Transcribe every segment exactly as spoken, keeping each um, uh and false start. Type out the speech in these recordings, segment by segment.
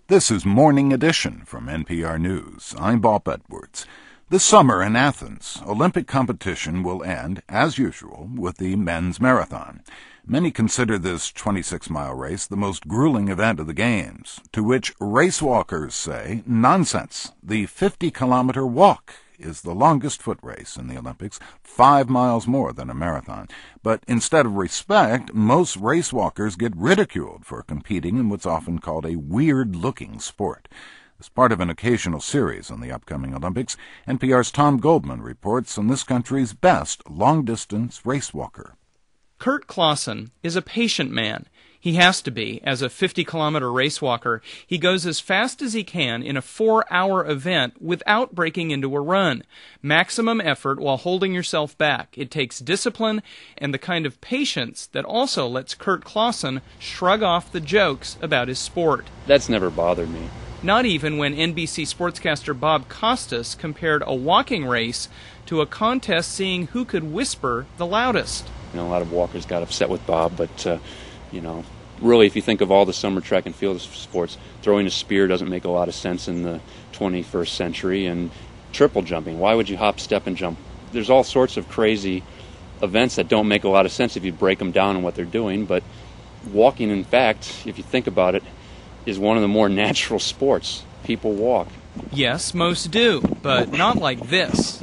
This is Morning Edition from N P R News. I'm Bob Edwards. This summer in Athens, Olympic competition will end, as usual, with the men's marathon. Many consider this twenty-six mile race the most grueling event of the Games, to which race walkers say, nonsense. The fifty kilometer walk is the longest foot race in the Olympics, five miles more than a marathon. But instead of respect, most race walkers get ridiculed for competing in what's often called a weird-looking sport. As part of an occasional series on the upcoming Olympics, N P R's Tom Goldman reports on this country's best long-distance race walker. Kurt Clausen is a patient man. He has to be. As a fifty kilometer race walker, he goes as fast as he can in a four hour event without breaking into a run. Maximum effort while holding yourself back. It takes discipline and the kind of patience that also lets Kurt Clausen shrug off the jokes about his sport. That's never bothered me. Not even when N B C sportscaster Bob Costas compared a walking race to a contest seeing who could whisper the loudest. You know, a lot of walkers got upset with Bob, but, uh, you know, really, if you think of all the summer track and field sports, throwing a spear doesn't make a lot of sense in the twenty-first century, and triple jumping, why would you hop, step, and jump? There's all sorts of crazy events that don't make a lot of sense if you break them down on what they're doing, but walking, in fact, if you think about it, is one of the more natural sports. People walk. Yes, most do, but not like this.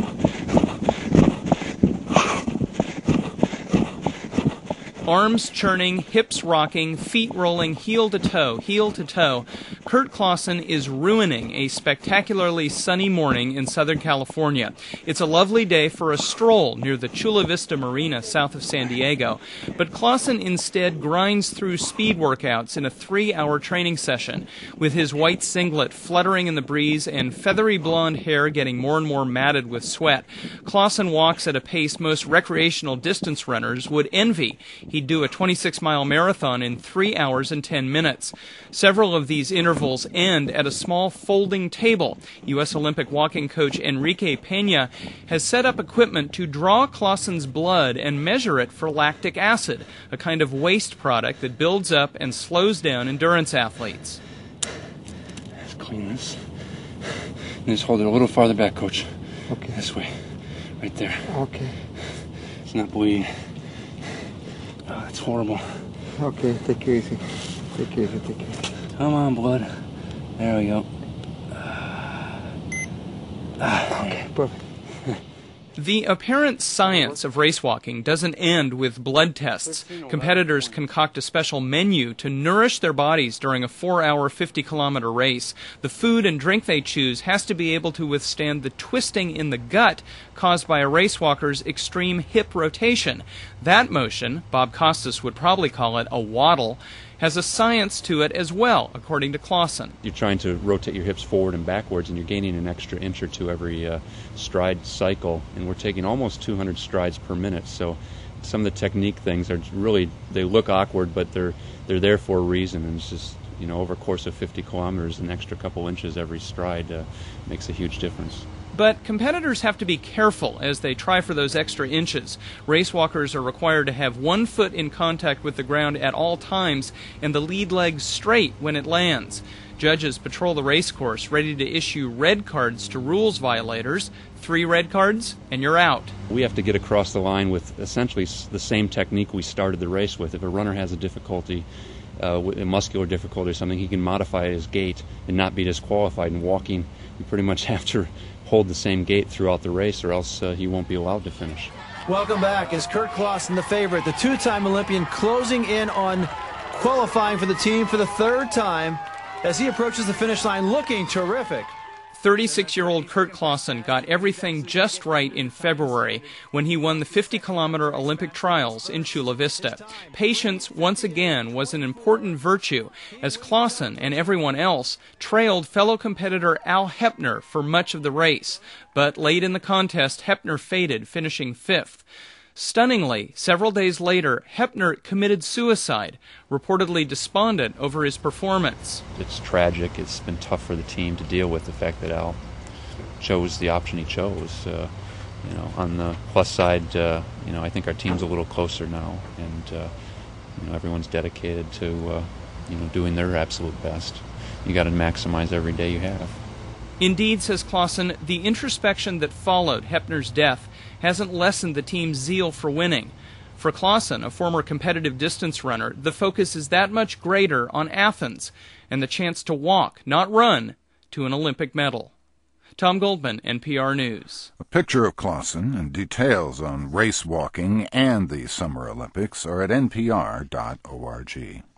Arms churning, hips rocking, feet rolling, heel to toe, heel to toe. Kurt Clausen is ruining a spectacularly sunny morning in Southern California. It's a lovely day for a stroll near the Chula Vista Marina south of San Diego, but Clausen instead grinds through speed workouts in a three-hour training session, with his white singlet fluttering in the breeze and feathery blonde hair getting more and more matted with sweat. Clausen walks at a pace most recreational distance runners would envy. He'd do a twenty-six mile marathon in three hours and ten minutes. Several of these intervals end at a small folding table. U S Olympic walking coach Enrique Peña has set up equipment to draw Clausen's blood and measure it for lactic acid, a kind of waste product that builds up and slows down endurance athletes. Let's clean this. And just hold it a little farther back, Coach. Okay. This way. Right there. Okay. It's not bleeding. Oh, that's horrible. Okay, take it easy. Take it easy, take it easy. Come on, blood. There we go. Okay, perfect. The apparent science of race walking doesn't end with blood tests. Competitors concoct a special menu to nourish their bodies during a four hour, fifty kilometer race. The food and drink they choose has to be able to withstand the twisting in the gut caused by a race walker's extreme hip rotation. That motion, Bob Costas would probably call it a waddle, has a science to it as well, according to Clausen. You're trying to rotate your hips forward and backwards, and you're gaining an extra inch or two every uh, stride cycle, and we're taking almost two hundred strides per minute. So some of the technique things are really, they look awkward, but they're they're there for a reason, and it's just, you know, over a course of fifty kilometers, an extra couple inches every stride uh, makes a huge difference. But competitors have to be careful as they try for those extra inches. Race walkers are required to have one foot in contact with the ground at all times and the lead leg straight when it lands. Judges patrol the race course, ready to issue red cards to rules violators. Three red cards, and you're out. We have to get across the line with essentially the same technique we started the race with. If a runner has a difficulty, uh, a muscular difficulty or something, he can modify his gait and not be disqualified. In walking, you pretty much have to hold the same gait throughout the race, or else uh, he won't be allowed to finish. Welcome back. Is Kurt Clausen the favorite? The two-time Olympian closing in on qualifying for the team for the third time as he approaches the finish line looking terrific. thirty-six-year-old Kurt Clausen got everything just right in February when he won the fifty kilometer Olympic trials in Chula Vista. Patience, once again, was an important virtue, as Clausen and everyone else trailed fellow competitor Al Hepner for much of the race. But late in the contest, Hepner faded, finishing fifth. Stunningly, several days later, Hepner committed suicide, reportedly despondent over his performance. It's tragic. It's been tough for the team to deal with the fact that Al chose the option he chose. Uh, you know, on the plus side, uh, you know, I think our team's a little closer now, and uh, you know, everyone's dedicated to uh, you know, doing their absolute best. you got to maximize every day you have. Indeed, says Clausen, the introspection that followed Heppner's death hasn't lessened the team's zeal for winning. For Clausen, a former competitive distance runner, the focus is that much greater on Athens and the chance to walk, not run, to an Olympic medal. Tom Goldman, N P R News. A picture of Clausen and details on race walking and the Summer Olympics are at N P R dot org.